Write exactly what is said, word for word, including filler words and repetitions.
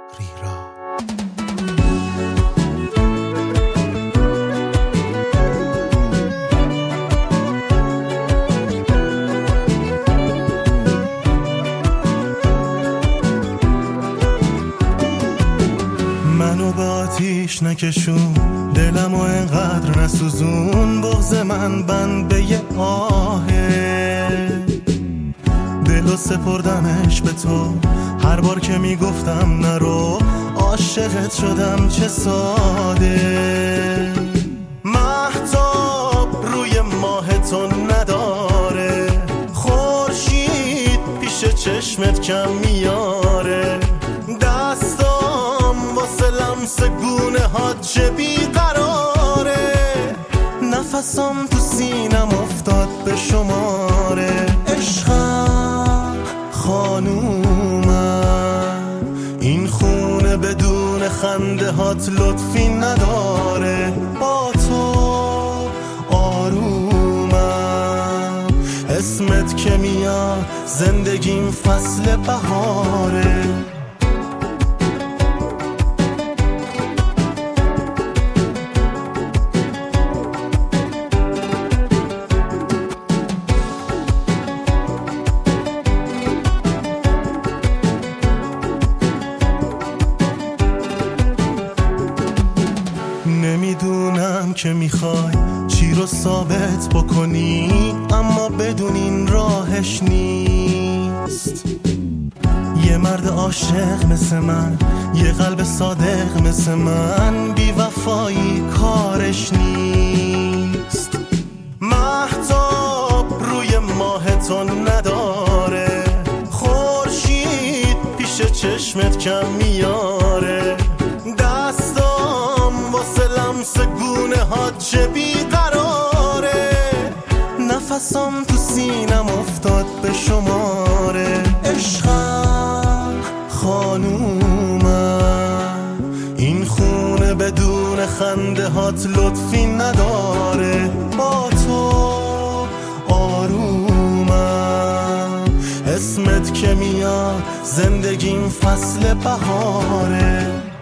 ریرا. منو به آتیش نکشون، دلمو انقدر نسوزون، بغض من بند به یه آهه. دلو سپردمش به تو، هر بار که میگفتم نرو، عاشقت شدم چه ساده. مهتاب روی ماه تو نداره، خورشید پیش چشمت کم میاره. دستام واسه لمس گونه ها چه بیقراره، نفسم تو سینم افتاد به شماره. عشقم خانومم، این خونه بدون خنده هات لطفی نداره. با تو آرومم، اسمت که میاد زندگیم فصل بهاره. نمیدونم که میخوای چی رو ثابت بکنی، اما بدون این راهش نیست. یه مرد عاشق مثل من، یه قلب صادق مثل من، بی وفایی کارش نیست. مهتاب روی ماه تو نداره، خورشید پیش چشمت کم میاره. دستام واسه لمس گونه ها چه بیقراره، نفسم تو سینم افتاد به شماره. عشقم خانومم، این خونه بدون خنده هات لطفی نداره. با تو آرومم، اسمت که میاد زندگیم فصل بهاره.